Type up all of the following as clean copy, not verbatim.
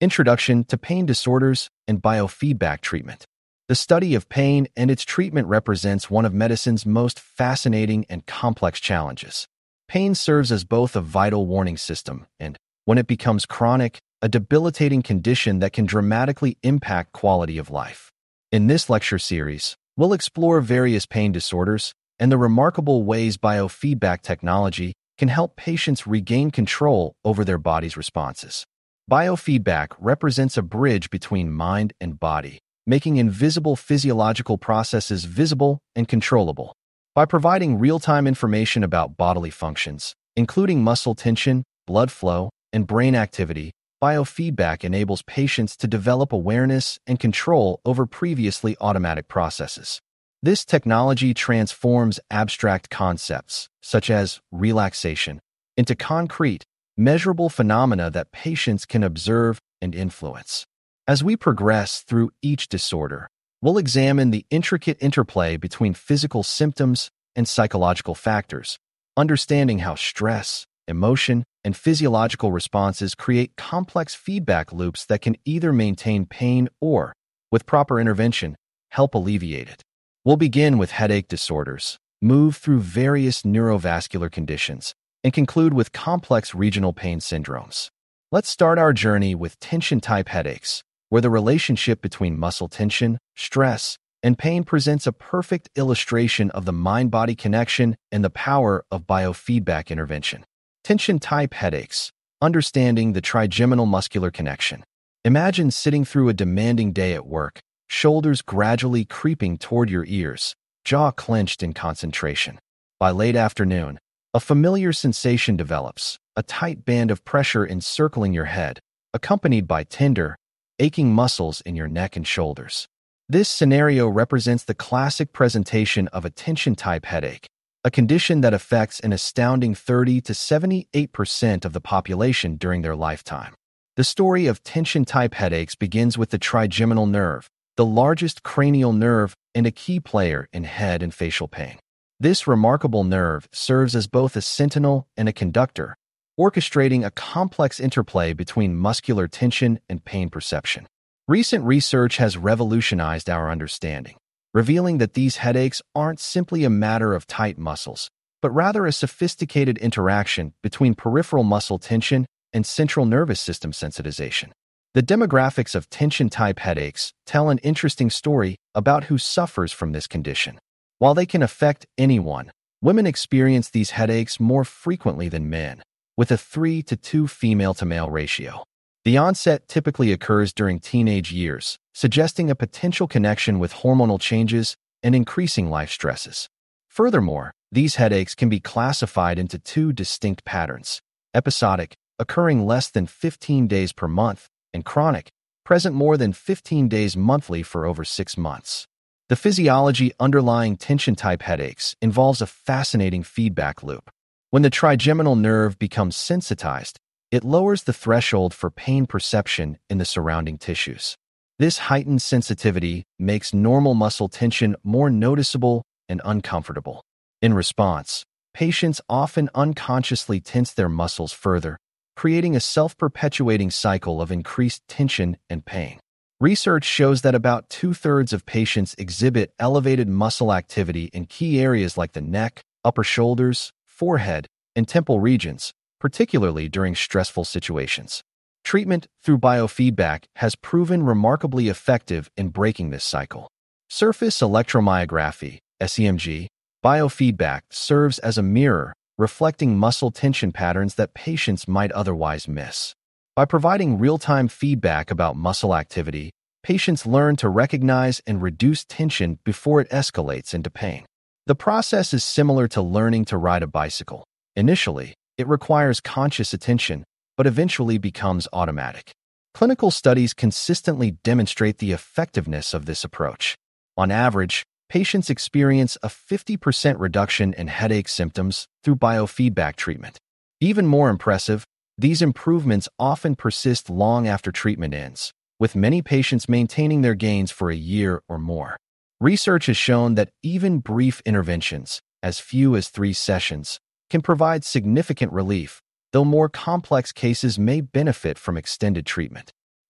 Introduction to Pain Disorders and Biofeedback Treatment. The study of pain and its treatment represents one of medicine's most fascinating and complex challenges. Pain serves as both a vital warning system and, when it becomes chronic, a debilitating condition that can dramatically impact quality of life. In this lecture series, we'll explore various pain disorders and the remarkable ways biofeedback technology can help patients regain control over their body's responses. Biofeedback represents a bridge between mind and body, making invisible physiological processes visible and controllable. By providing real-time information about bodily functions, including muscle tension, blood flow, and brain activity, biofeedback enables patients to develop awareness and control over previously automatic processes. This technology transforms abstract concepts, such as relaxation, into concrete, measurable phenomena that patients can observe and influence. As we progress through each disorder, we'll examine the intricate interplay between physical symptoms and psychological factors, understanding how stress, emotion, and physiological responses create complex feedback loops that can either maintain pain or, with proper intervention, help alleviate it. We'll begin with headache disorders, move through various neurovascular conditions, and conclude with complex regional pain syndromes. Let's start our journey with tension-type headaches, where the relationship between muscle tension, stress, and pain presents a perfect illustration of the mind-body connection and the power of biofeedback intervention. Tension-type headaches, understanding the trigeminal muscular connection. Imagine sitting through a demanding day at work, shoulders gradually creeping toward your ears, jaw clenched in concentration. By late afternoon, a familiar sensation develops, a tight band of pressure encircling your head, accompanied by tender, aching muscles in your neck and shoulders. This scenario represents the classic presentation of a tension-type headache, a condition that affects an astounding 30 to 78% of the population during their lifetime. The story of tension-type headaches begins with the trigeminal nerve, the largest cranial nerve and a key player in head and facial pain. This remarkable nerve serves as both a sentinel and a conductor, orchestrating a complex interplay between muscular tension and pain perception. Recent research has revolutionized our understanding, revealing that these headaches aren't simply a matter of tight muscles, but rather a sophisticated interaction between peripheral muscle tension and central nervous system sensitization. The demographics of tension-type headaches tell an interesting story about who suffers from this condition. While they can affect anyone, women experience these headaches more frequently than men, with a 3 to 2 female-to-male ratio. The onset typically occurs during teenage years, suggesting a potential connection with hormonal changes and increasing life stresses. Furthermore, these headaches can be classified into 2 distinct patterns: episodic, occurring less than 15 days per month, and chronic, present more than 15 days monthly for over 6 months. The physiology underlying tension-type headaches involves a fascinating feedback loop. When the trigeminal nerve becomes sensitized, it lowers the threshold for pain perception in the surrounding tissues. This heightened sensitivity makes normal muscle tension more noticeable and uncomfortable. In response, patients often unconsciously tense their muscles further, creating a self-perpetuating cycle of increased tension and pain. Research shows that about 2/3 of patients exhibit elevated muscle activity in key areas like the neck, upper shoulders, forehead, and temple regions, particularly during stressful situations. Treatment through biofeedback has proven remarkably effective in breaking this cycle. Surface electromyography, SEMG, biofeedback serves as a mirror, reflecting muscle tension patterns that patients might otherwise miss. By providing real-time feedback about muscle activity, patients learn to recognize and reduce tension before it escalates into pain. The process is similar to learning to ride a bicycle. Initially, it requires conscious attention, but eventually becomes automatic. Clinical studies consistently demonstrate the effectiveness of this approach. On average, patients experience a 50% reduction in headache symptoms through biofeedback treatment. Even more impressive, these improvements often persist long after treatment ends, with many patients maintaining their gains for a year or more. Research has shown that even brief interventions, as few as 3 sessions, can provide significant relief, though more complex cases may benefit from extended treatment.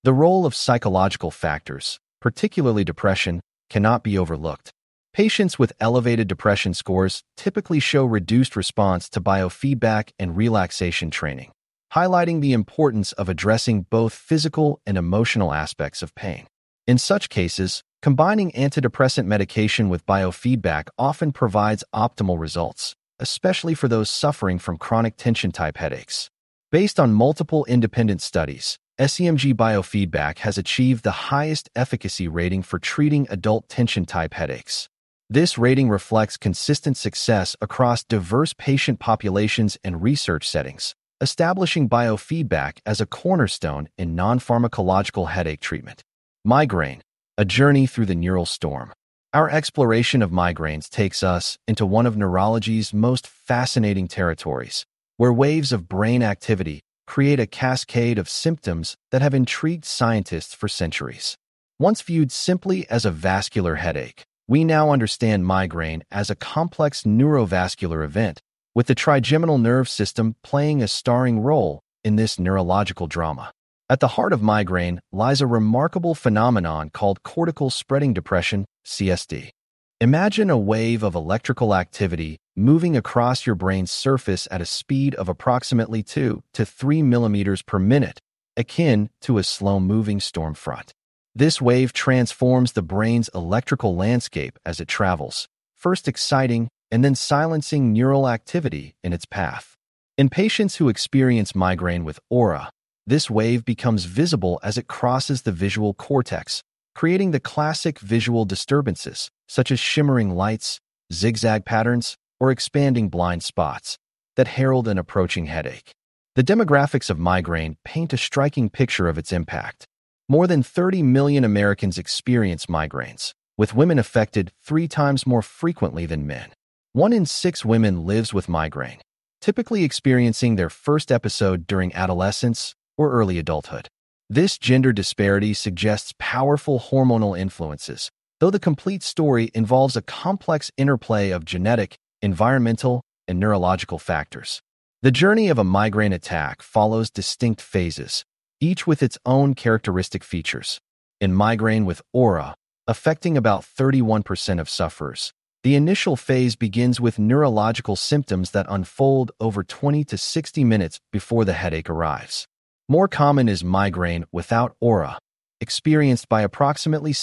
The role of psychological factors, particularly depression, cannot be overlooked. Patients with elevated depression scores typically show reduced response to biofeedback and relaxation training, highlighting the importance of addressing both physical and emotional aspects of pain. In such cases, combining antidepressant medication with biofeedback often provides optimal results, especially for those suffering from chronic tension-type headaches. Based on multiple independent studies, SEMG biofeedback has achieved the highest efficacy rating for treating adult tension-type headaches. This rating reflects consistent success across diverse patient populations and research settings, establishing biofeedback as a cornerstone in non-pharmacological headache treatment. Migraine, a journey through the neural storm. Our exploration of migraines takes us into one of neurology's most fascinating territories, where waves of brain activity create a cascade of symptoms that have intrigued scientists for centuries. Once viewed simply as a vascular headache, we now understand migraine as a complex neurovascular event, with the trigeminal nerve system playing a starring role in this neurological drama. At the heart of migraine lies a remarkable phenomenon called cortical spreading depression, CSD. Imagine a wave of electrical activity moving across your brain's surface at a speed of approximately 2 to 3 millimeters per minute, akin to a slow-moving storm front. This wave transforms the brain's electrical landscape as it travels, first exciting and then silencing neural activity in its path. In patients who experience migraine with aura, this wave becomes visible as it crosses the visual cortex, creating the classic visual disturbances, such as shimmering lights, zigzag patterns, or expanding blind spots, that herald an approaching headache. The demographics of migraine paint a striking picture of its impact. More than 30 million Americans experience migraines, with women affected 3 times more frequently than men. 1 in 6 women lives with migraine, typically experiencing their first episode during adolescence or early adulthood. This gender disparity suggests powerful hormonal influences, though the complete story involves a complex interplay of genetic, environmental, and neurological factors. The journey of a migraine attack follows distinct phases, each with its own characteristic features. In migraine with aura, affecting about 31% of sufferers, the initial phase begins with neurological symptoms that unfold over 20 to 60 minutes before the headache arrives. More common is migraine without aura, experienced by approximately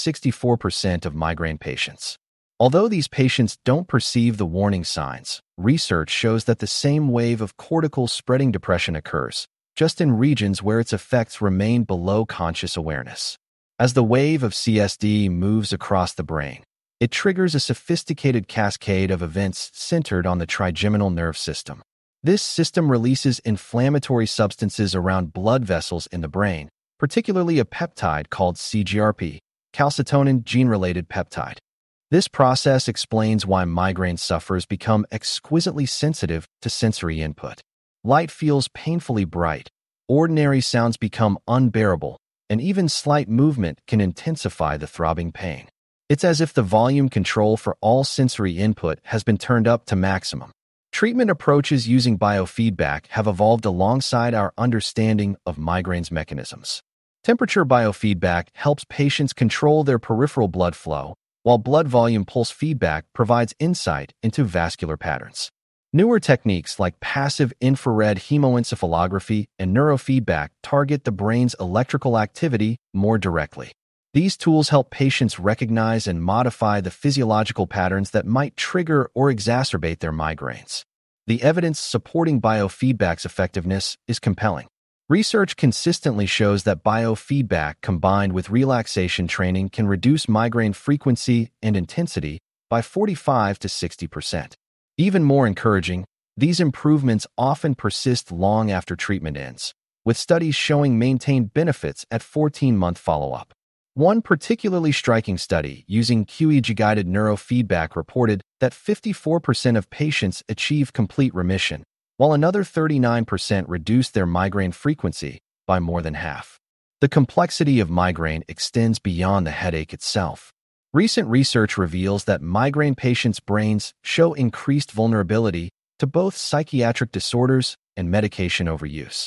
64% of migraine patients. Although these patients don't perceive the warning signs, research shows that the same wave of cortical spreading depression occurs, just in regions where its effects remain below conscious awareness. As the wave of CSD moves across the brain, it triggers a sophisticated cascade of events centered on the trigeminal nerve system. This system releases inflammatory substances around blood vessels in the brain, particularly a peptide called CGRP, calcitonin gene-related peptide. This process explains why migraine sufferers become exquisitely sensitive to sensory input. Light feels painfully bright, ordinary sounds become unbearable, and even slight movement can intensify the throbbing pain. It's as if the volume control for all sensory input has been turned up to maximum. Treatment approaches using biofeedback have evolved alongside our understanding of migraine's mechanisms. Temperature biofeedback helps patients control their peripheral blood flow, while blood volume pulse feedback provides insight into vascular patterns. Newer techniques like passive infrared hemoencephalography and neurofeedback target the brain's electrical activity more directly. These tools help patients recognize and modify the physiological patterns that might trigger or exacerbate their migraines. The evidence supporting biofeedback's effectiveness is compelling. Research consistently shows that biofeedback combined with relaxation training can reduce migraine frequency and intensity by 45 to 60%. Even more encouraging, these improvements often persist long after treatment ends, with studies showing maintained benefits at 14-month follow-up. One particularly striking study using QEEG-guided neurofeedback reported that 54% of patients achieve complete remission, while another 39% reduced their migraine frequency by more than half. The complexity of migraine extends beyond the headache itself. Recent research reveals that migraine patients' brains show increased vulnerability to both psychiatric disorders and medication overuse.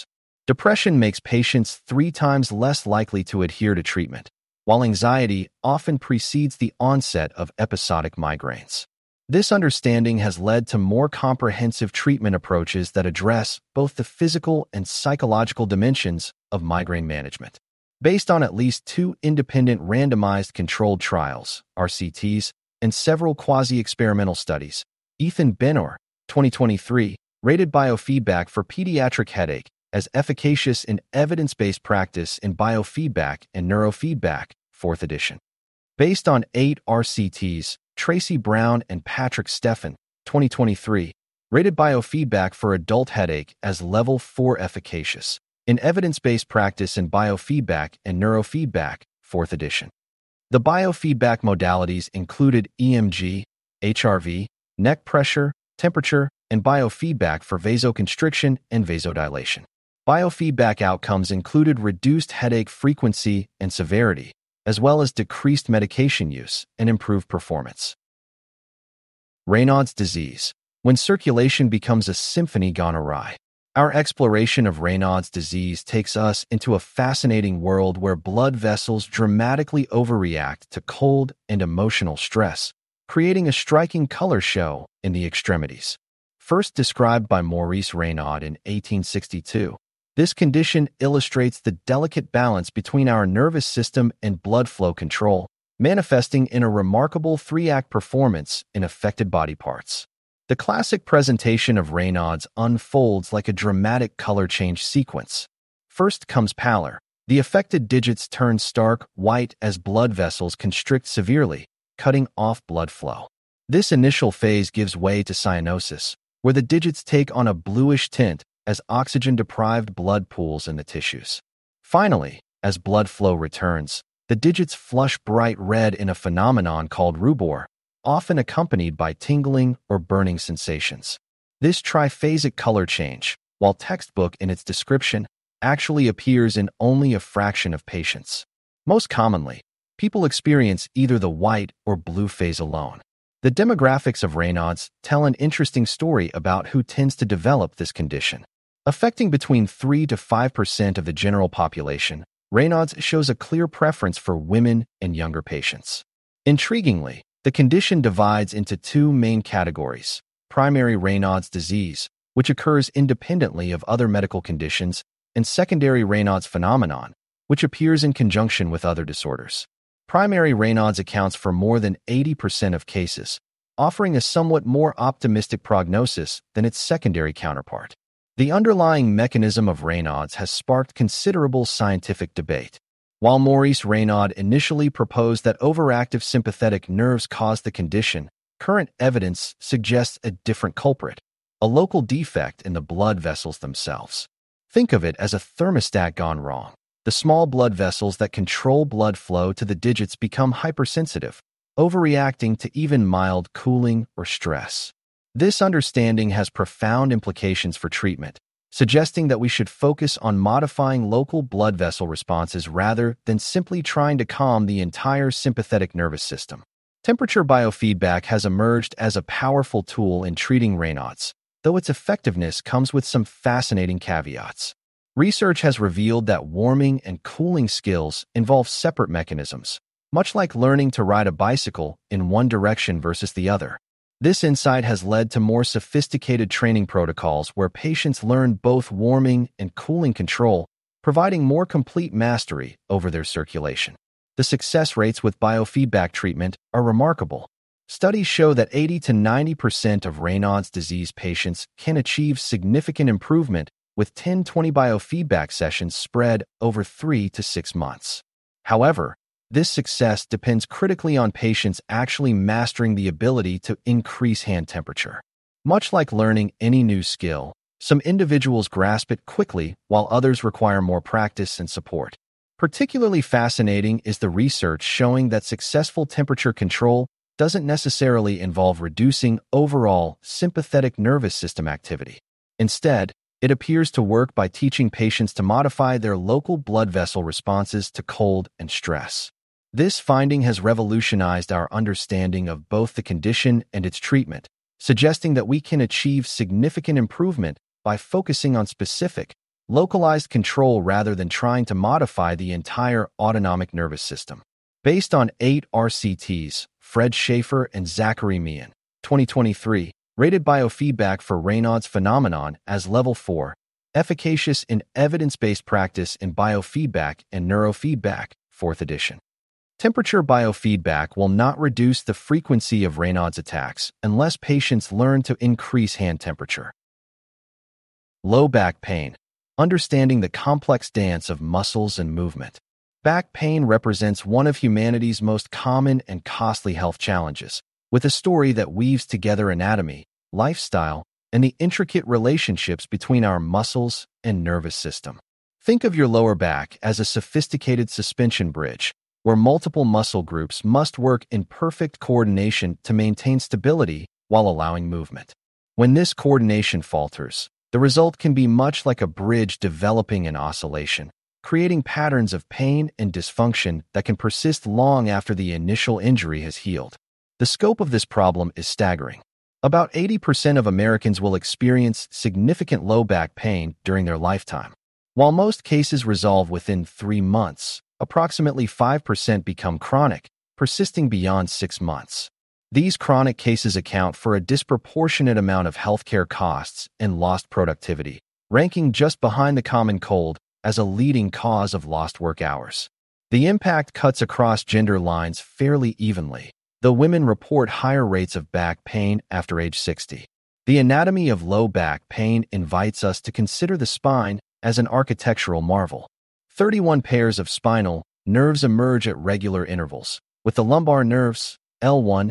Depression makes patients 3 times less likely to adhere to treatment, while anxiety often precedes the onset of episodic migraines. This understanding has led to more comprehensive treatment approaches that address both the physical and psychological dimensions of migraine management. Based on at least 2 independent randomized controlled trials, RCTs, and several quasi-experimental studies, Ethan Benor, 2023, rated biofeedback for pediatric headache as efficacious in evidence-based practice in biofeedback and neurofeedback, 4th edition. Based on 8 RCTs, Tracy Brown and Patrick Steffen, 2023, rated biofeedback for adult headache as level 4 efficacious in evidence-based practice in biofeedback and neurofeedback, 4th edition. The biofeedback modalities included EMG, HRV, neck pressure, temperature, and biofeedback for vasoconstriction and vasodilation. Biofeedback outcomes included reduced headache frequency and severity, as well as decreased medication use and improved performance. Raynaud's disease. When circulation becomes a symphony gone awry. Our exploration of Raynaud's disease takes us into a fascinating world where blood vessels dramatically overreact to cold and emotional stress, creating a striking color show in the extremities. First described by Maurice Raynaud in 1862, this condition illustrates the delicate balance between our nervous system and blood flow control, manifesting in a remarkable 3-act performance in affected body parts. The classic presentation of Raynaud's unfolds like a dramatic color change sequence. First comes pallor. The affected digits turn stark white as blood vessels constrict severely, cutting off blood flow. This initial phase gives way to cyanosis, where the digits take on a bluish tint as oxygen-deprived blood pools in the tissues. Finally, as blood flow returns, the digits flush bright red in a phenomenon called rubor, often accompanied by tingling or burning sensations. This triphasic color change, while textbook in its description, actually appears in only a fraction of patients. Most commonly, people experience either the white or blue phase alone. The demographics of Raynaud's tell an interesting story about who tends to develop this condition. Affecting between 3 to 5% of the general population, Raynaud's shows a clear preference for women and younger patients. Intriguingly, the condition divides into 2 main categories: primary Raynaud's disease, which occurs independently of other medical conditions, and secondary Raynaud's phenomenon, which appears in conjunction with other disorders. Primary Raynaud's accounts for more than 80% of cases, offering a somewhat more optimistic prognosis than its secondary counterpart. The underlying mechanism of Raynaud's has sparked considerable scientific debate. While Maurice Raynaud initially proposed that overactive sympathetic nerves cause the condition, current evidence suggests a different culprit, a local defect in the blood vessels themselves. Think of it as a thermostat gone wrong. The small blood vessels that control blood flow to the digits become hypersensitive, overreacting to even mild cooling or stress. This understanding has profound implications for treatment, suggesting that we should focus on modifying local blood vessel responses rather than simply trying to calm the entire sympathetic nervous system. Temperature biofeedback has emerged as a powerful tool in treating Raynaud's, though its effectiveness comes with some fascinating caveats. Research has revealed that warming and cooling skills involve separate mechanisms, much like learning to ride a bicycle in one direction versus the other. This insight has led to more sophisticated training protocols where patients learn both warming and cooling control, providing more complete mastery over their circulation. The success rates with biofeedback treatment are remarkable. Studies show that 80 to 90% of Raynaud's disease patients can achieve significant improvement with 10-20 biofeedback sessions spread over 3 to 6 months. However, this success depends critically on patients actually mastering the ability to increase hand temperature. Much like learning any new skill, some individuals grasp it quickly while others require more practice and support. Particularly fascinating is the research showing that successful temperature control doesn't necessarily involve reducing overall sympathetic nervous system activity. Instead, it appears to work by teaching patients to modify their local blood vessel responses to cold and stress. This finding has revolutionized our understanding of both the condition and its treatment, suggesting that we can achieve significant improvement by focusing on specific, localized control rather than trying to modify the entire autonomic nervous system. Based on 8 RCTs, Fred Schaefer and Zachary Meehan, 2023, rated biofeedback for Raynaud's phenomenon as level 4, efficacious in evidence-based practice in biofeedback and neurofeedback, 4th edition. Temperature biofeedback will not reduce the frequency of Raynaud's attacks unless patients learn to increase hand temperature. Low back pain. Understanding the complex dance of muscles and movement. Back pain represents one of humanity's most common and costly health challenges, with a story that weaves together anatomy, lifestyle, and the intricate relationships between our muscles and nervous system. Think of your lower back as a sophisticated suspension bridge, where multiple muscle groups must work in perfect coordination to maintain stability while allowing movement. When this coordination falters, the result can be much like a bridge developing in oscillation, creating patterns of pain and dysfunction that can persist long after the initial injury has healed. The scope of this problem is staggering. About 80% of Americans will experience significant low back pain during their lifetime. While most cases resolve within 3 months, approximately 5% become chronic, persisting beyond 6 months. These chronic cases account for a disproportionate amount of healthcare costs and lost productivity, ranking just behind the common cold as a leading cause of lost work hours. The impact cuts across gender lines fairly evenly, though women report higher rates of back pain after age 60. The anatomy of low back pain invites us to consider the spine as an architectural marvel. 31 pairs of spinal nerves emerge at regular intervals, with the lumbar nerves, L1,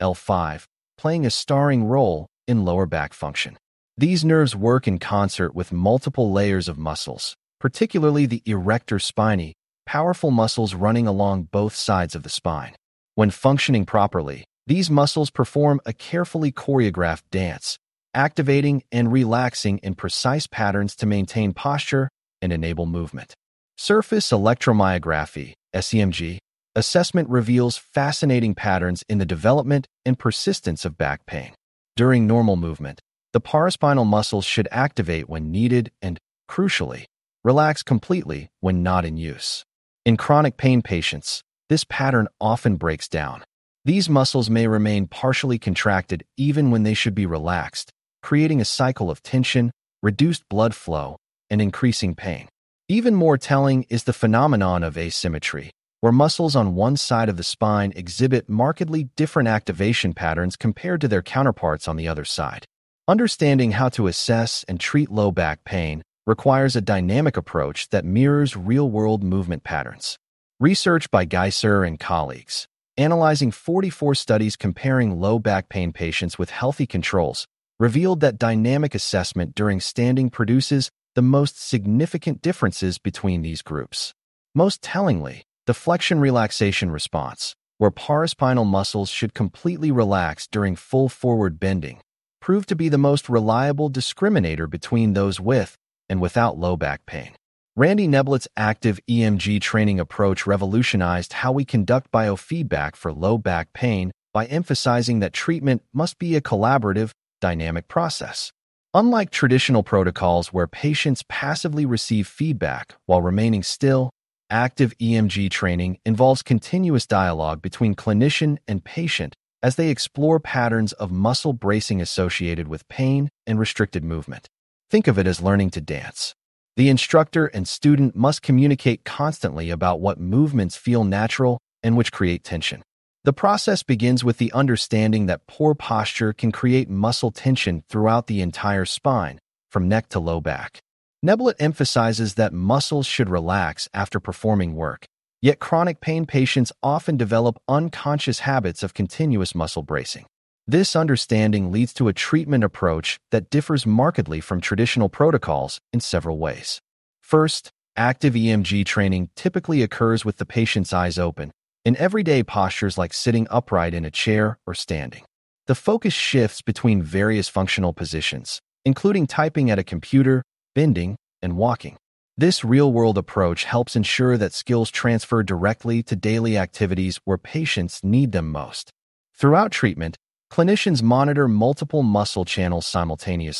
L5, playing a starring role in lower back function. These nerves work in concert with multiple layers of muscles, particularly the erector spinae, powerful muscles running along both sides of the spine. When functioning properly, these muscles perform a carefully choreographed dance, activating and relaxing in precise patterns to maintain posture and enable movement. Surface electromyography, SEMG, assessment reveals fascinating patterns in the development and persistence of back pain. During normal movement, the paraspinal muscles should activate when needed and, crucially, relax completely when not in use. In chronic pain patients, this pattern often breaks down. These muscles may remain partially contracted even when they should be relaxed, creating a cycle of tension, reduced blood flow, and increasing pain. Even more telling is the phenomenon of asymmetry, where muscles on one side of the spine exhibit markedly different activation patterns compared to their counterparts on the other side. Understanding how to assess and treat low back pain requires a dynamic approach that mirrors real-world movement patterns. Research by Geiser and colleagues, analyzing 44 studies comparing low back pain patients with healthy controls, revealed that dynamic assessment during standing produces the most significant differences between these groups. Most tellingly, the flexion relaxation response, where paraspinal muscles should completely relax during full forward bending, proved to be the most reliable discriminator between those with and without low back pain. Randy Neblet's active EMG training approach revolutionized how we conduct biofeedback for low back pain by emphasizing that treatment must be a collaborative, dynamic process. Unlike traditional protocols where patients passively receive feedback while remaining still, active EMG training involves continuous dialogue between clinician and patient as they explore patterns of muscle bracing associated with pain and restricted movement. Think of it as learning to dance. The instructor and student must communicate constantly about what movements feel natural and which create tension. The process begins with the understanding that poor posture can create muscle tension throughout the entire spine, from neck to low back. Neblet emphasizes that muscles should relax after performing work, yet chronic pain patients often develop unconscious habits of continuous muscle bracing. This understanding leads to a treatment approach that differs markedly from traditional protocols in several ways. First, active EMG training typically occurs with the patient's eyes open, in everyday postures like sitting upright in a chair or standing. The focus shifts between various functional positions, including typing at a computer, bending, and walking. This real-world approach helps ensure that skills transfer directly to daily activities where patients need them most. Throughout treatment, clinicians monitor multiple muscle channels simultaneously,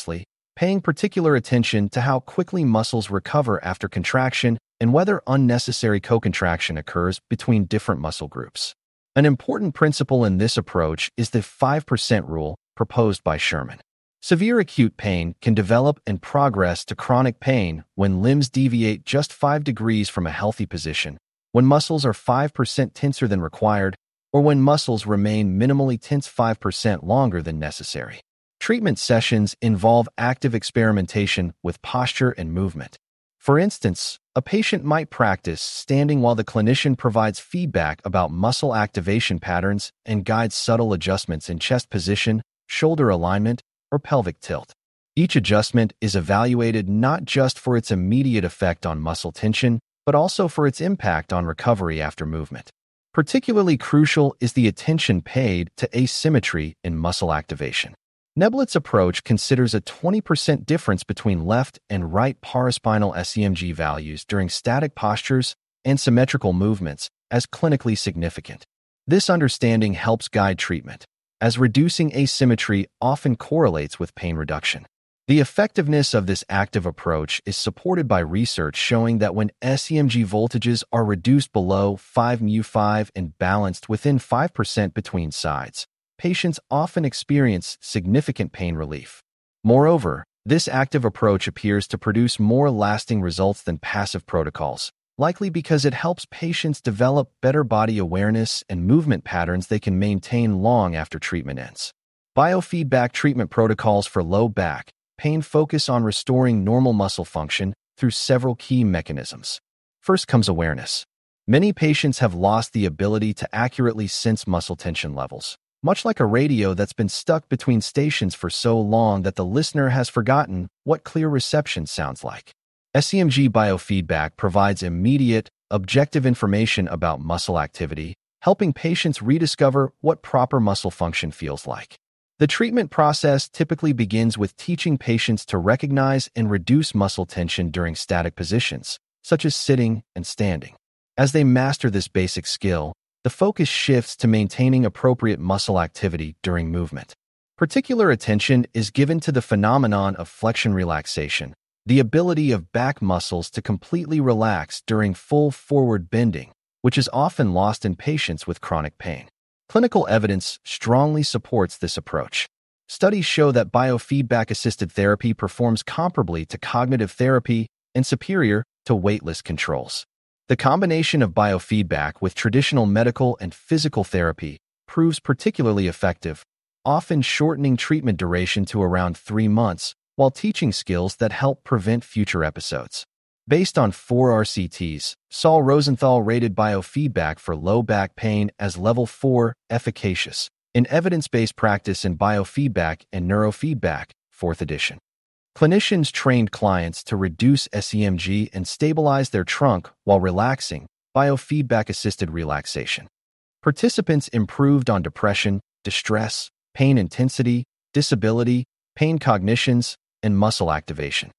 paying particular attention to how quickly muscles recover after contraction and whether unnecessary co-contraction occurs between different muscle groups. An important principle in this approach is the 5% rule proposed by Sherman. Severe acute pain can develop and progress to chronic pain when limbs deviate just 5 degrees from a healthy position, when muscles are 5% tenser than required, or when muscles remain minimally tense 5% longer than necessary. Treatment sessions involve active experimentation with posture and movement. For instance, a patient might practice standing while the clinician provides feedback about muscle activation patterns and guides subtle adjustments in chest position, shoulder alignment, or pelvic tilt. Each adjustment is evaluated not just for its immediate effect on muscle tension, but also for its impact on recovery after movement. Particularly crucial is the attention paid to asymmetry in muscle activation. Neblet's approach considers a 20% difference between left and right paraspinal SEMG values during static postures and symmetrical movements as clinically significant. This understanding helps guide treatment, as reducing asymmetry often correlates with pain reduction. The effectiveness of this active approach is supported by research showing that when SEMG voltages are reduced below 5 μ5 and balanced within 5% between sides, patients often experience significant pain relief. Moreover, this active approach appears to produce more lasting results than passive protocols, likely because it helps patients develop better body awareness and movement patterns they can maintain long after treatment ends. Biofeedback treatment protocols for low back pain focus on restoring normal muscle function through several key mechanisms. First comes awareness. Many patients have lost the ability to accurately sense muscle tension levels, much like a radio that's been stuck between stations for so long that the listener has forgotten what clear reception sounds like. SEMG biofeedback provides immediate, objective information about muscle activity, helping patients rediscover what proper muscle function feels like. The treatment process typically begins with teaching patients to recognize and reduce muscle tension during static positions, such as sitting and standing. As they master this basic skill, the focus shifts to maintaining appropriate muscle activity during movement. Particular attention is given to the phenomenon of flexion relaxation, the ability of back muscles to completely relax during full forward bending, which is often lost in patients with chronic pain. Clinical evidence strongly supports this approach. Studies show that biofeedback-assisted therapy performs comparably to cognitive therapy and superior to weightless controls. The combination of biofeedback with traditional medical and physical therapy proves particularly effective, often shortening treatment duration to around 3 months while teaching skills that help prevent future episodes. Based on 4 RCTs, Saul Rosenthal rated biofeedback for low back pain as level 4 efficacious in Evidence-Based Practice in Biofeedback and Neurofeedback, 4th edition. Clinicians trained clients to reduce SEMG and stabilize their trunk while relaxing, biofeedback-assisted relaxation. Participants improved on depression, distress, pain intensity, disability, pain cognitions, and muscle activation.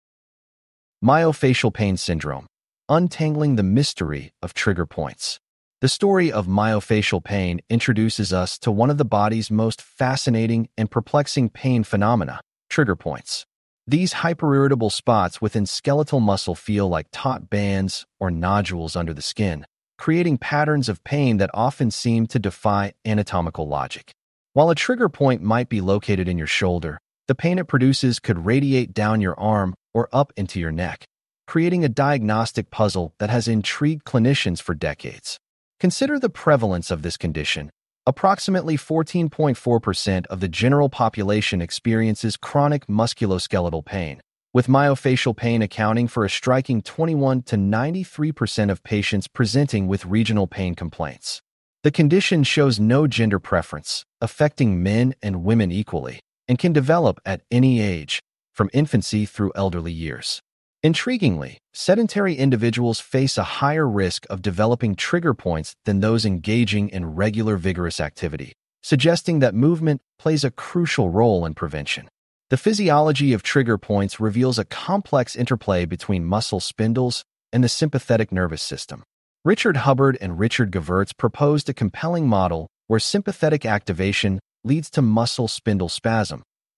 Myofascial pain syndrome, untangling the mystery of trigger points. The story of myofascial pain introduces us to one of the body's most fascinating and perplexing pain phenomena, trigger points. These hyperirritable spots within skeletal muscle feel like taut bands or nodules under the skin, creating patterns of pain that often seem to defy anatomical logic. While a trigger point might be located in your shoulder, the pain it produces could radiate down your arm or up into your neck, creating a diagnostic puzzle that has intrigued clinicians for decades. Consider the prevalence of this condition. Approximately 14.4% of the general population experiences chronic musculoskeletal pain, with myofascial pain accounting for a striking 21 to 93% of patients presenting with regional pain complaints. The condition shows no gender preference, affecting men and women equally, and can develop at any age, from infancy through elderly years. Intriguingly, sedentary individuals face a higher risk of developing trigger points than those engaging in regular vigorous activity, suggesting that movement plays a crucial role in prevention. The physiology of trigger points reveals a complex interplay between muscle spindles and the sympathetic nervous system. Richard Hubbard and Richard Gevirtz proposed a compelling model where sympathetic activation leads to muscle spindle spasm,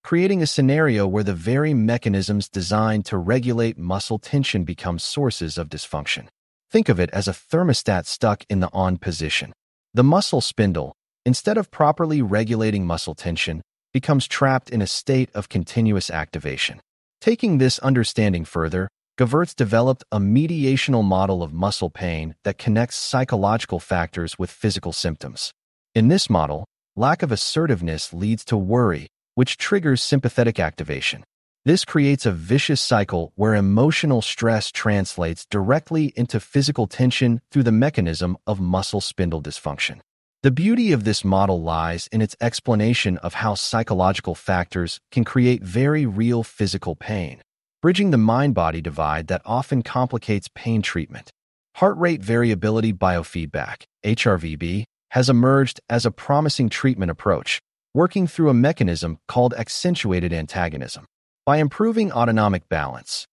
creating a scenario where the very mechanisms designed to regulate muscle tension become sources of dysfunction. Think of it as a thermostat stuck in the on position. The muscle spindle, instead of properly regulating muscle tension, becomes trapped in a state of continuous activation. Taking this understanding further, Gewirtz developed a mediational model of muscle pain that connects psychological factors with physical symptoms. In this model, lack of assertiveness leads to worry, which triggers sympathetic activation. This creates a vicious cycle where emotional stress translates directly into physical tension through the mechanism of muscle spindle dysfunction. The beauty of this model lies in its explanation of how psychological factors can create very real physical pain, bridging the mind-body divide that often complicates pain treatment. Heart rate variability biofeedback, HRVB, has emerged as a promising treatment approach, working through a mechanism called accentuated antagonism. By improving autonomic balance,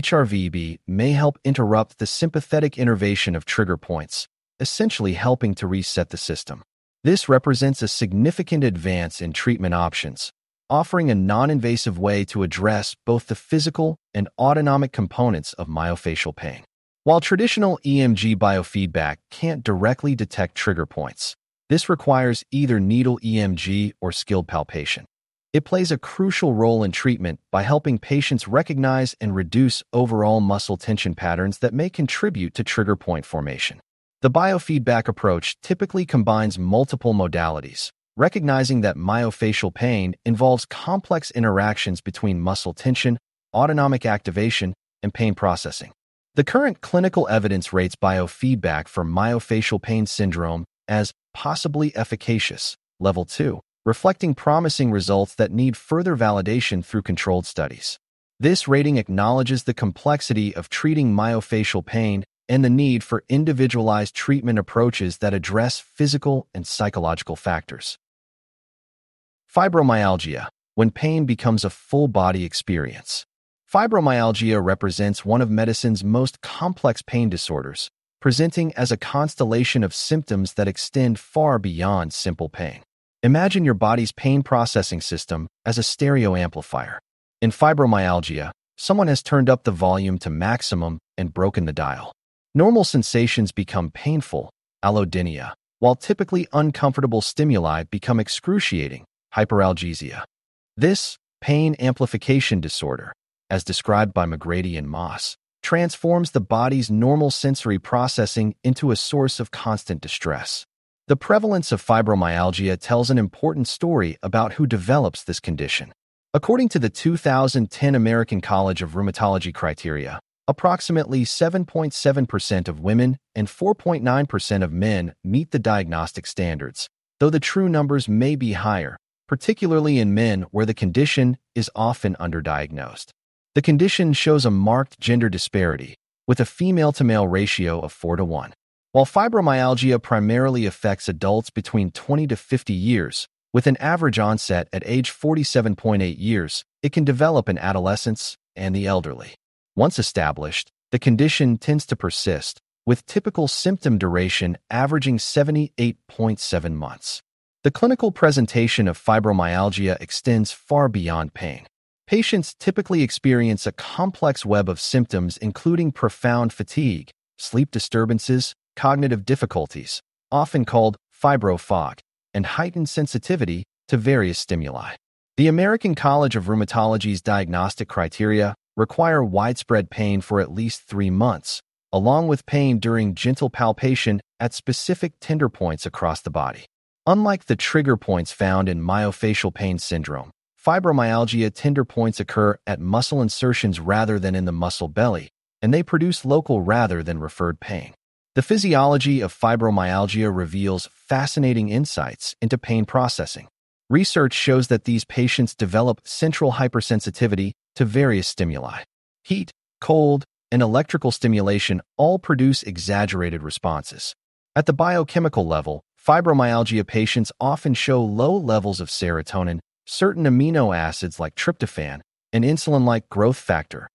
HRVB may help interrupt the sympathetic innervation of trigger points, essentially helping to reset the system. This represents a significant advance in treatment options, offering a non-invasive way to address both the physical and autonomic components of myofascial pain. While traditional EMG biofeedback can't directly detect trigger points, this requires either needle EMG or skilled palpation. It plays a crucial role in treatment by helping patients recognize and reduce overall muscle tension patterns that may contribute to trigger point formation. The biofeedback approach typically combines multiple modalities, recognizing that myofascial pain involves complex interactions between muscle tension, autonomic activation, and pain processing. The current clinical evidence rates biofeedback for myofascial pain syndrome as possibly efficacious, level 2, reflecting promising results that need further validation through controlled studies. This rating acknowledges the complexity of treating myofascial pain and the need for individualized treatment approaches that address physical and psychological factors. Fibromyalgia, when pain becomes a full-body experience. Fibromyalgia represents one of medicine's most complex pain disorders, presenting as a constellation of symptoms that extend far beyond simple pain. Imagine your body's pain processing system as a stereo amplifier. In fibromyalgia, someone has turned up the volume to maximum and broken the dial. Normal sensations become painful, allodynia, while typically uncomfortable stimuli become excruciating, hyperalgesia. This pain amplification disorder, as described by McGrady and Moss, transforms the body's normal sensory processing into a source of constant distress. The prevalence of fibromyalgia tells an important story about who develops this condition. According to the 2010 American College of Rheumatology criteria, approximately 7.7% of women and 4.9% of men meet the diagnostic standards, though the true numbers may be higher, particularly in men where the condition is often underdiagnosed. The condition shows a marked gender disparity, with a female-to-male ratio of 4:1. While fibromyalgia primarily affects adults between 20 to 50 years, with an average onset at age 47.8 years, it can develop in adolescents and the elderly. Once established, the condition tends to persist, with typical symptom duration averaging 78.7 months. The clinical presentation of fibromyalgia extends far beyond pain. Patients typically experience a complex web of symptoms including profound fatigue, sleep disturbances, cognitive difficulties, often called fibrofog, and heightened sensitivity to various stimuli. The American College of Rheumatology's diagnostic criteria require widespread pain for at least 3 months, along with pain during gentle palpation at specific tender points across the body. Unlike the trigger points found in myofascial pain syndrome, fibromyalgia tender points occur at muscle insertions rather than in the muscle belly, and they produce local rather than referred pain. The physiology of fibromyalgia reveals fascinating insights into pain processing. Research shows that these patients develop central hypersensitivity to various stimuli. Heat, cold, and electrical stimulation all produce exaggerated responses. At the biochemical level, fibromyalgia patients often show low levels of serotonin, certain amino acids like tryptophan, and insulin-like growth factor,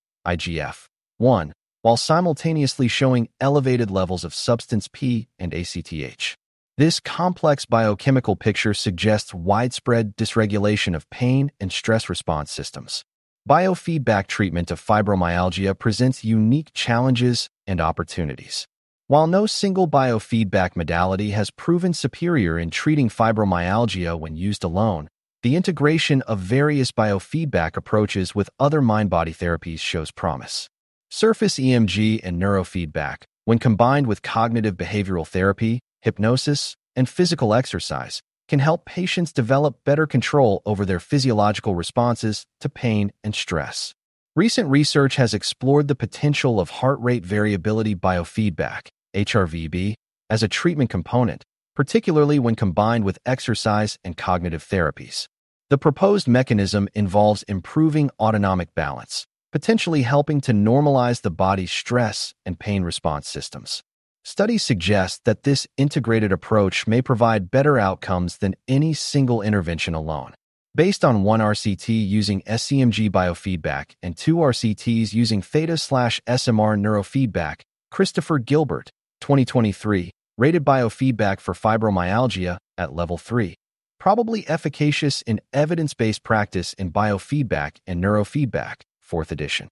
IGF-1, while simultaneously showing elevated levels of substance P and ACTH. This complex biochemical picture suggests widespread dysregulation of pain and stress response systems. Biofeedback treatment of fibromyalgia presents unique challenges and opportunities. While no single biofeedback modality has proven superior in treating fibromyalgia when used alone, the integration of various biofeedback approaches with other mind-body therapies shows promise. Surface EMG and neurofeedback, when combined with cognitive behavioral therapy, hypnosis, and physical exercise, can help patients develop better control over their physiological responses to pain and stress. Recent research has explored the potential of heart rate variability biofeedback, HRVB, as a treatment component, particularly when combined with exercise and cognitive therapies. The proposed mechanism involves improving autonomic balance, potentially helping to normalize the body's stress and pain response systems. Studies suggest that this integrated approach may provide better outcomes than any single intervention alone. Based on one RCT using SCMG biofeedback and two RCTs using theta/SMR neurofeedback, Christopher Gilbert, 2023, rated biofeedback for fibromyalgia at level 3. Probably efficacious in evidence-based practice in biofeedback and neurofeedback, 4th edition.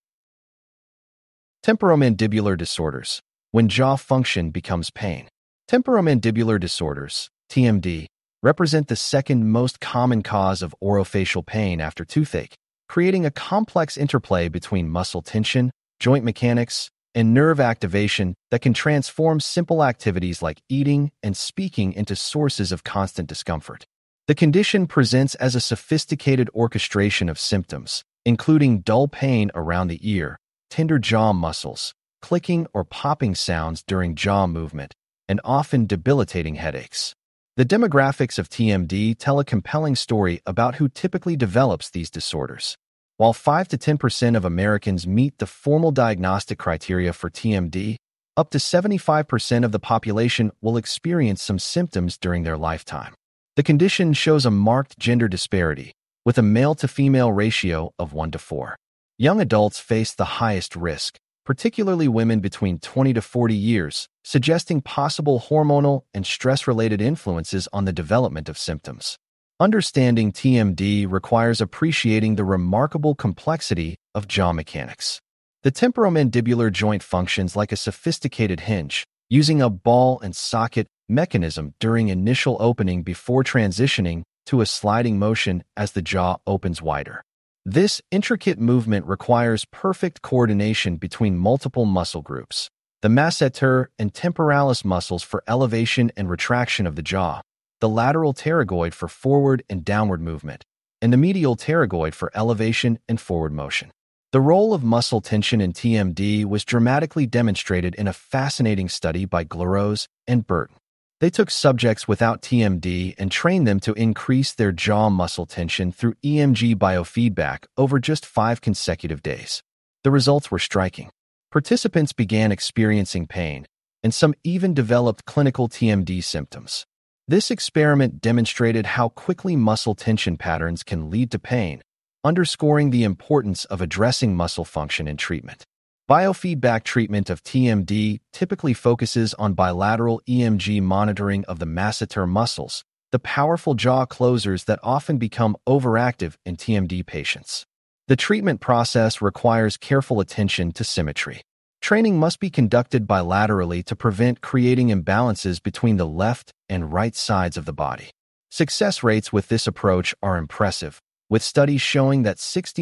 Temporomandibular disorders. When jaw function becomes pain. Temporomandibular disorders, TMD, represent the second most common cause of orofacial pain after toothache, creating a complex interplay between muscle tension, joint mechanics, and nerve activation that can transform simple activities like eating and speaking into sources of constant discomfort. The condition presents as a sophisticated orchestration of symptoms, including dull pain around the ear, tender jaw muscles, clicking or popping sounds during jaw movement, and often debilitating headaches. The demographics of TMD tell a compelling story about who typically develops these disorders. While 5 to 10% of Americans meet the formal diagnostic criteria for TMD, up to 75% of the population will experience some symptoms during their lifetime. The condition shows a marked gender disparity, with a male-to-female ratio of 1 to 4. Young adults face the highest risk, particularly women between 20 to 40 years, suggesting possible hormonal and stress-related influences on the development of symptoms. Understanding TMD requires appreciating the remarkable complexity of jaw mechanics. The temporomandibular joint functions like a sophisticated hinge, using a ball and socket mechanism during initial opening before transitioning to a sliding motion as the jaw opens wider. This intricate movement requires perfect coordination between multiple muscle groups, the masseter and temporalis muscles for elevation and retraction of the jaw, the lateral pterygoid for forward and downward movement, and the medial pterygoid for elevation and forward motion. The role of muscle tension in TMD was dramatically demonstrated in a fascinating study by Glorose and Burton. They took subjects without TMD and trained them to increase their jaw muscle tension through EMG biofeedback over just 5 consecutive days. The results were striking. Participants began experiencing pain, and some even developed clinical TMD symptoms. This experiment demonstrated how quickly muscle tension patterns can lead to pain, underscoring the importance of addressing muscle function in treatment. Biofeedback treatment of TMD typically focuses on bilateral EMG monitoring of the masseter muscles, the powerful jaw closers that often become overactive in TMD patients. The treatment process requires careful attention to symmetry. Training must be conducted bilaterally to prevent creating imbalances between the left and right sides of the body. Success rates with this approach are impressive, with studies showing that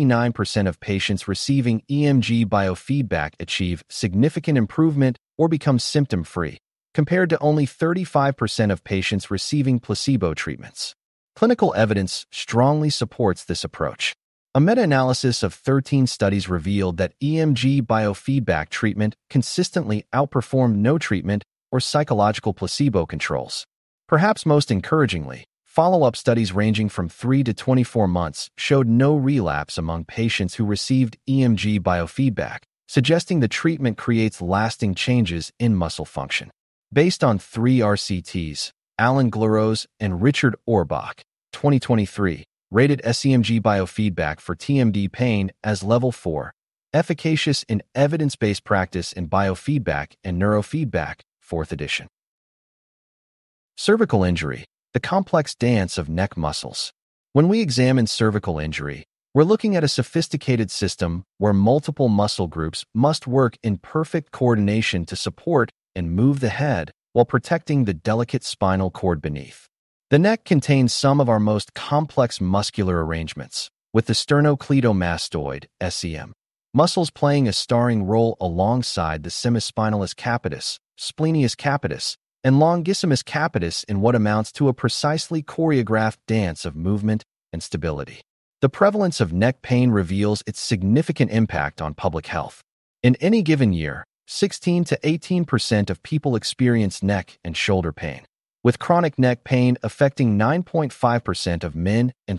69% of patients receiving EMG biofeedback achieve significant improvement or become symptom-free, compared to only 35% of patients receiving placebo treatments. Clinical evidence strongly supports this approach. A meta-analysis of 13 studies revealed that EMG biofeedback treatment consistently outperformed no treatment or psychological placebo controls. Perhaps most encouragingly, follow-up studies ranging from 3 to 24 months showed no relapse among patients who received EMG biofeedback, suggesting the treatment creates lasting changes in muscle function. Based on 3 RCTs, Alan Glorose and Richard Orbach, 2023, rated SCMG biofeedback for TMD pain as level 4, efficacious in evidence-based practice in biofeedback and neurofeedback, 4th edition. Cervical injury, the complex dance of neck muscles. When we examine cervical injury, we're looking at a sophisticated system where multiple muscle groups must work in perfect coordination to support and move the head while protecting the delicate spinal cord beneath. The neck contains some of our most complex muscular arrangements, with the sternocleidomastoid (SCM) muscles playing a starring role alongside the semispinalis capitis, splenius capitis, and longissimus capitis in what amounts to a precisely choreographed dance of movement and stability. The prevalence of neck pain reveals its significant impact on public health. In any given year, 16 to 18% of people experience neck and shoulder pain, with chronic neck pain affecting 9.5% of men and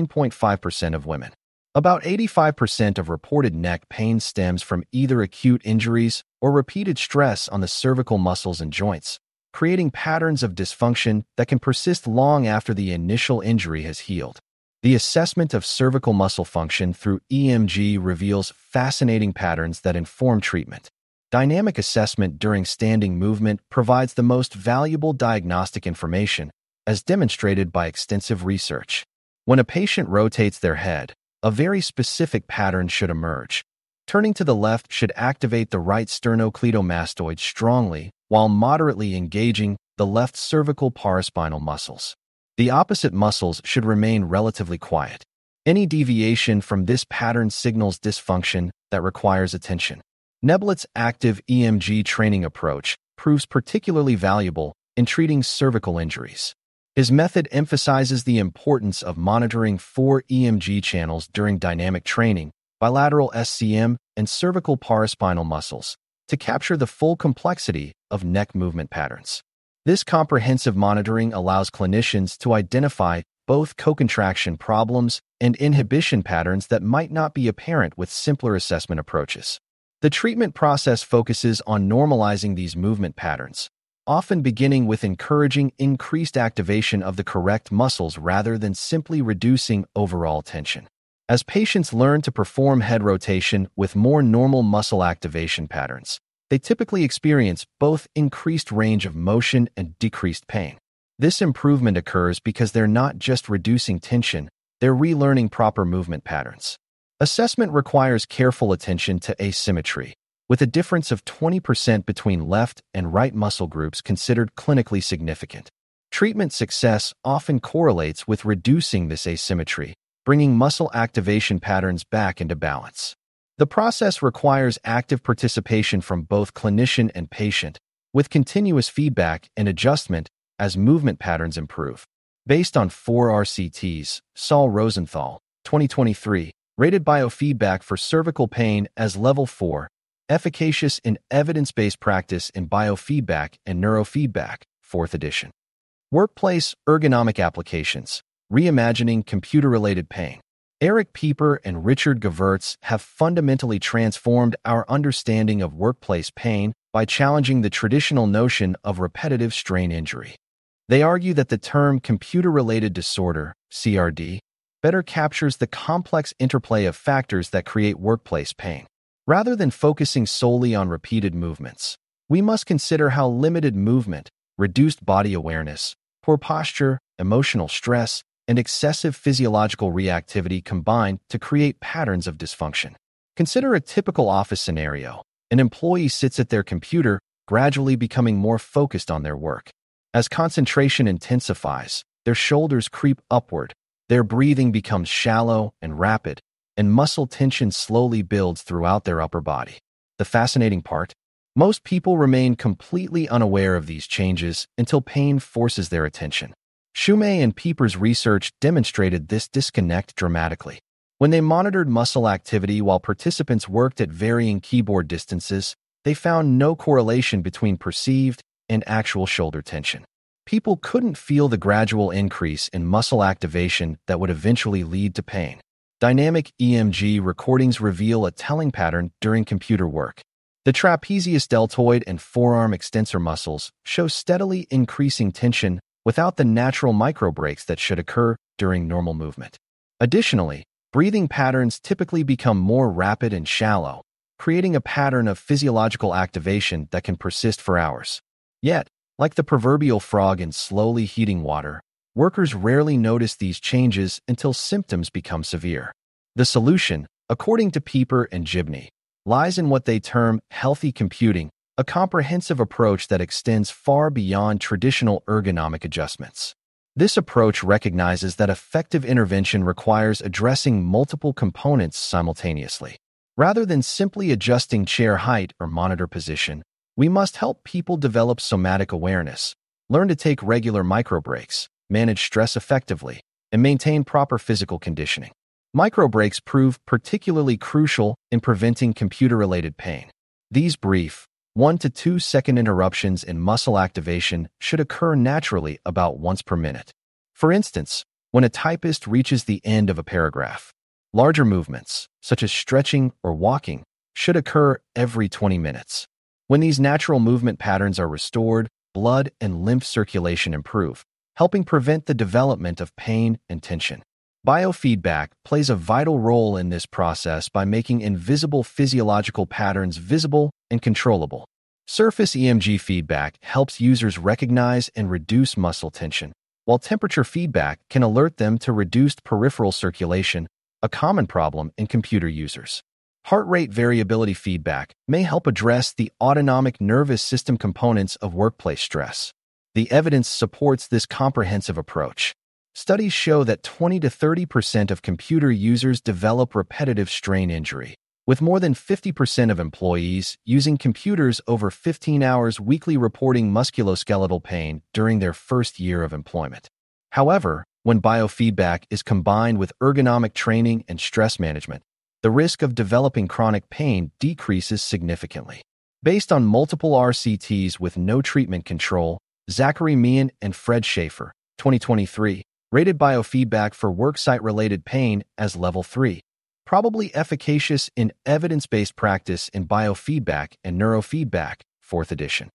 13.5% of women. About 85% of reported neck pain stems from either acute injuries or repeated stress on the cervical muscles and joints, creating patterns of dysfunction that can persist long after the initial injury has healed. The assessment of cervical muscle function through EMG reveals fascinating patterns that inform treatment. Dynamic assessment during standing movement provides the most valuable diagnostic information, as demonstrated by extensive research. When a patient rotates their head, a very specific pattern should emerge. Turning to the left should activate the right sternocleidomastoid strongly, while moderately engaging the left cervical paraspinal muscles. The opposite muscles should remain relatively quiet. Any deviation from this pattern signals dysfunction that requires attention. Neblet's active EMG training approach proves particularly valuable in treating cervical injuries. His method emphasizes the importance of monitoring 4 EMG channels during dynamic training, bilateral SCM, and cervical paraspinal muscles, to capture the full complexity of neck movement patterns. This comprehensive monitoring allows clinicians to identify both co-contraction problems and inhibition patterns that might not be apparent with simpler assessment approaches. The treatment process focuses on normalizing these movement patterns, often beginning with encouraging increased activation of the correct muscles rather than simply reducing overall tension. As patients learn to perform head rotation with more normal muscle activation patterns, they typically experience both increased range of motion and decreased pain. This improvement occurs because they're not just reducing tension, they're relearning proper movement patterns. Assessment requires careful attention to asymmetry, with a difference of 20% between left and right muscle groups considered clinically significant. Treatment success often correlates with reducing this asymmetry, bringing muscle activation patterns back into balance. The process requires active participation from both clinician and patient, with continuous feedback and adjustment as movement patterns improve. Based on 4 RCTs, Saul Rosenthal, 2023, rated biofeedback for cervical pain as level 4, efficacious in evidence-based practice in biofeedback and neurofeedback, 4th edition. Workplace ergonomic applications, reimagining computer-related pain. Eric Pieper and Richard Gevirtz have fundamentally transformed our understanding of workplace pain by challenging the traditional notion of repetitive strain injury. They argue that the term computer-related disorder, CRD, better captures the complex interplay of factors that create workplace pain. Rather than focusing solely on repeated movements, we must consider how limited movement, reduced body awareness, poor posture, emotional stress, and excessive physiological reactivity combine to create patterns of dysfunction. Consider a typical office scenario. An employee sits at their computer, gradually becoming more focused on their work. As concentration intensifies, their shoulders creep upward, their breathing becomes shallow and rapid, and muscle tension slowly builds throughout their upper body. The fascinating part? Most people remain completely unaware of these changes until pain forces their attention. Shumay and Pieper's research demonstrated this disconnect dramatically. When they monitored muscle activity while participants worked at varying keyboard distances, they found no correlation between perceived and actual shoulder tension. People couldn't feel the gradual increase in muscle activation that would eventually lead to pain. Dynamic EMG recordings reveal a telling pattern during computer work. The trapezius deltoid and forearm extensor muscles show steadily increasing tension without the natural microbreaks that should occur during normal movement. Additionally, breathing patterns typically become more rapid and shallow, creating a pattern of physiological activation that can persist for hours. Yet, Like the proverbial frog in slowly heating water, workers rarely notice these changes until symptoms become severe. The solution, according to Pieper and Gibney, lies in what they term healthy computing, a comprehensive approach that extends far beyond traditional ergonomic adjustments. This approach recognizes that effective intervention requires addressing multiple components simultaneously. Rather than simply adjusting chair height or monitor position, we must help people develop somatic awareness, learn to take regular microbreaks, manage stress effectively, and maintain proper physical conditioning. Microbreaks prove particularly crucial in preventing computer-related pain. These brief, 1 to 2 second interruptions in muscle activation should occur naturally about once per minute. For instance, when a typist reaches the end of a paragraph, larger movements, such as stretching or walking, should occur every 20 minutes. When these natural movement patterns are restored, blood and lymph circulation improve, helping prevent the development of pain and tension. Biofeedback plays a vital role in this process by making invisible physiological patterns visible and controllable. Surface EMG feedback helps users recognize and reduce muscle tension, while temperature feedback can alert them to reduced peripheral circulation, a common problem in computer users. Heart rate variability feedback may help address the autonomic nervous system components of workplace stress. The evidence supports this comprehensive approach. Studies show that 20 to 30% of computer users develop repetitive strain injury, with more than 50% of employees using computers over 15 hours weekly reporting musculoskeletal pain during their first year of employment. However, when biofeedback is combined with ergonomic training and stress management, the risk of developing chronic pain decreases significantly. Based on multiple RCTs with no treatment control, Zachary Meehan and Fred Schaefer, 2023, rated biofeedback for worksite-related pain as level 3, probably efficacious in evidence-based practice in biofeedback and neurofeedback, 4th edition.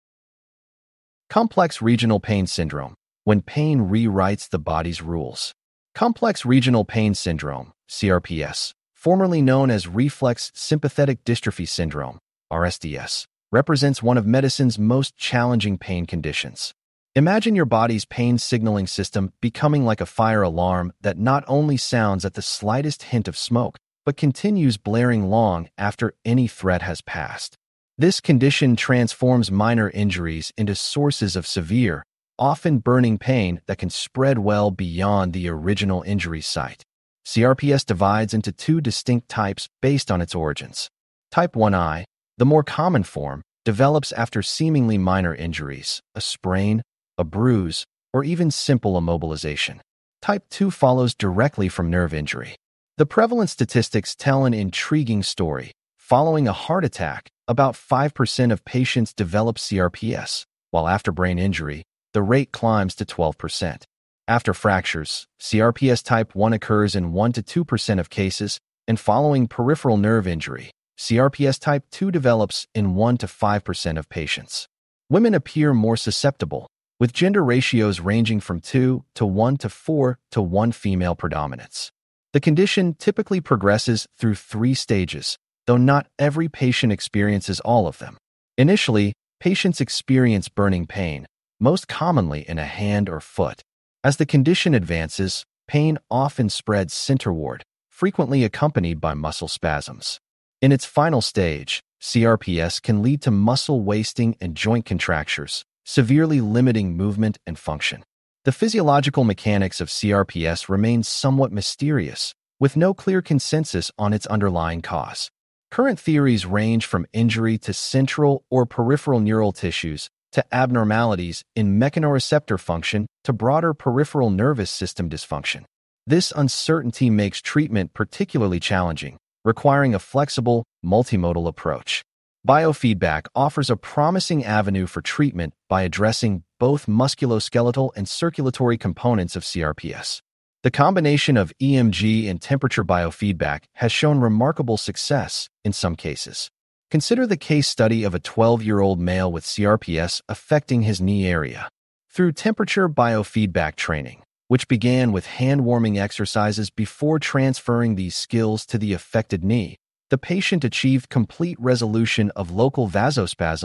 Complex regional pain syndrome, when pain rewrites the body's rules. Complex regional pain syndrome, CRPS, formerly known as reflex sympathetic dystrophy syndrome, RSDS, represents one of medicine's most challenging pain conditions. Imagine your body's pain signaling system becoming like a fire alarm that not only sounds at the slightest hint of smoke, but continues blaring long after any threat has passed. This condition transforms minor injuries into sources of severe, often burning pain that can spread well beyond the original injury site. CRPS divides into 2 distinct types based on its origins. Type 1I, the more common form, develops after seemingly minor injuries, a sprain, a bruise, or even simple immobilization. Type 2 follows directly from nerve injury. The prevalent statistics tell an intriguing story. Following a heart attack, about 5% of patients develop CRPS, while after brain injury, the rate climbs to 12%. After fractures, CRPS type 1 occurs in 1 to 2% of cases, and following peripheral nerve injury, CRPS type 2 develops in 1 to 5% of patients. Women appear more susceptible, with gender ratios ranging from 2 to 1 to 4 to 1 female predominance. The condition typically progresses through 3 stages, though not every patient experiences all of them. Initially, patients experience burning pain, most commonly in a hand or foot. As the condition advances, pain often spreads centerward, frequently accompanied by muscle spasms. In its final stage, CRPS can lead to muscle wasting and joint contractures, severely limiting movement and function. The physiological mechanics of CRPS remain somewhat mysterious, with no clear consensus on its underlying cause. Current theories range from injury to central or peripheral neural tissues to abnormalities in mechanoreceptor function to broader peripheral nervous system dysfunction. This uncertainty makes treatment particularly challenging, requiring a flexible, multimodal approach. Biofeedback offers a promising avenue for treatment by addressing both musculoskeletal and circulatory components of CRPS. The combination of EMG and temperature biofeedback has shown remarkable success in some cases. Consider the case study of a 12-year-old male with CRPS affecting his knee area. Through temperature biofeedback training, which began with hand-warming exercises before transferring these skills to the affected knee, the patient achieved complete resolution of local vasospasms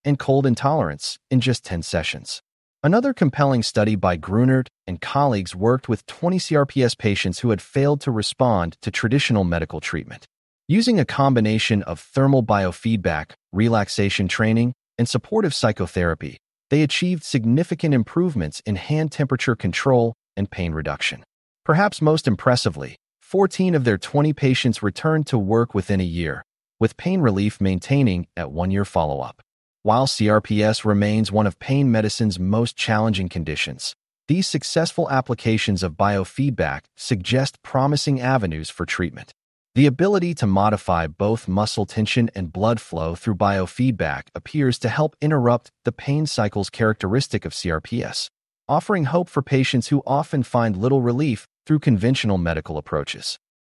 and cold intolerance in just 10 sessions. Another compelling study by Grunert and colleagues worked with 20 CRPS patients who had failed to respond to traditional medical treatment. Using a combination of thermal biofeedback, relaxation training, and supportive psychotherapy, they achieved significant improvements in hand temperature control and pain reduction. Perhaps most impressively, 14 of their 20 patients returned to work within a year, with pain relief maintaining at 1-year follow-up. While CRPS remains one of pain medicine's most challenging conditions, these successful applications of biofeedback suggest promising avenues for treatment. The ability to modify both muscle tension and blood flow through biofeedback appears to help interrupt the pain cycles characteristic of CRPS, offering hope for patients who often find little relief through conventional medical approaches.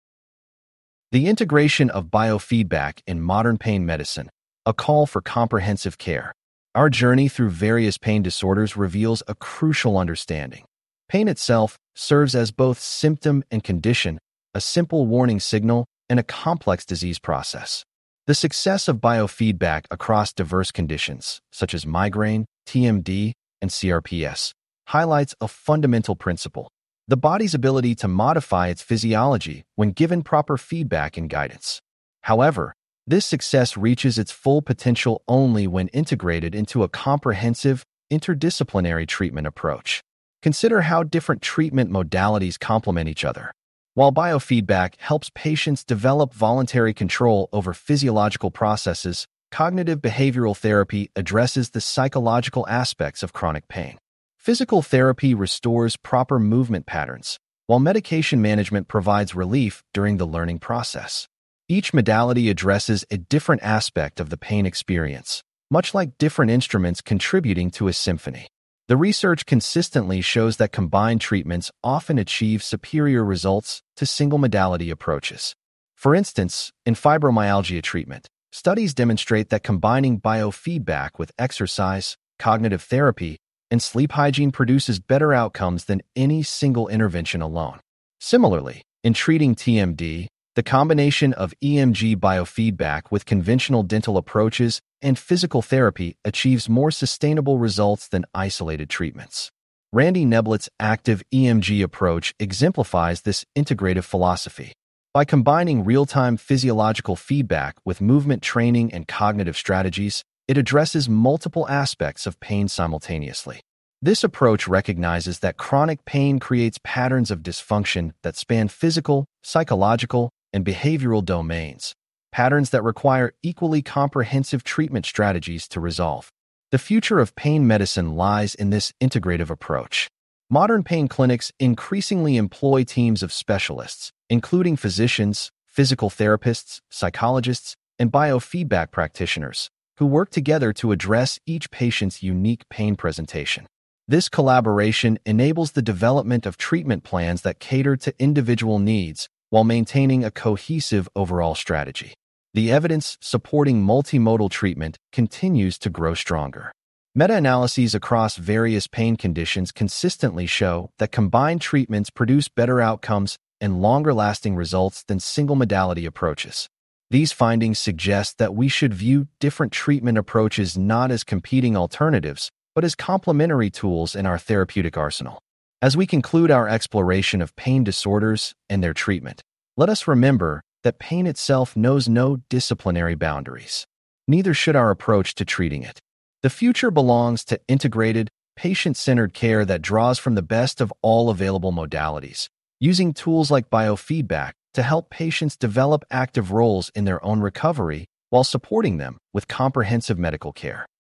The integration of biofeedback in modern pain medicine, a call for comprehensive care. Our journey through various pain disorders reveals a crucial understanding. Pain itself serves as both symptom and condition, a simple warning signal, and a complex disease process. The success of biofeedback across diverse conditions, such as migraine, TMD, and CRPS, highlights a fundamental principle: the body's ability to modify its physiology when given proper feedback and guidance. However, this success reaches its full potential only when integrated into a comprehensive, interdisciplinary treatment approach. Consider how different treatment modalities complement each other. While biofeedback helps patients develop voluntary control over physiological processes, cognitive behavioral therapy addresses the psychological aspects of chronic pain. Physical therapy restores proper movement patterns, while medication management provides relief during the learning process. Each modality addresses a different aspect of the pain experience, much like different instruments contributing to a symphony. The research consistently shows that combined treatments often achieve superior results to single-modality approaches. For instance, in fibromyalgia treatment, studies demonstrate that combining biofeedback with exercise, cognitive therapy, and sleep hygiene produces better outcomes than any single intervention alone. Similarly, in treating TMD, the combination of EMG biofeedback with conventional dental approaches and physical therapy achieves more sustainable results than isolated treatments. Randy Neblet's active EMG approach exemplifies this integrative philosophy. By combining real-time physiological feedback with movement training and cognitive strategies, it addresses multiple aspects of pain simultaneously. This approach recognizes that chronic pain creates patterns of dysfunction that span physical, psychological, and behavioral domains, patterns that require equally comprehensive treatment strategies to resolve. The future of pain medicine lies in this integrative approach. Modern pain clinics increasingly employ teams of specialists, including physicians, physical therapists, psychologists, and biofeedback practitioners, who work together to address each patient's unique pain presentation. This collaboration enables the development of treatment plans that cater to individual needs while maintaining a cohesive overall strategy. The evidence supporting multimodal treatment continues to grow stronger. Meta-analyses across various pain conditions consistently show that combined treatments produce better outcomes and longer-lasting results than single-modality approaches. These findings suggest that we should view different treatment approaches not as competing alternatives, but as complementary tools in our therapeutic arsenal. As we conclude our exploration of pain disorders and their treatment, let us remember that pain itself knows no disciplinary boundaries. Neither should our approach to treating it. The future belongs to integrated, patient-centered care that draws from the best of all available modalities, using tools like biofeedback to help patients develop active roles in their own recovery while supporting them with comprehensive medical care.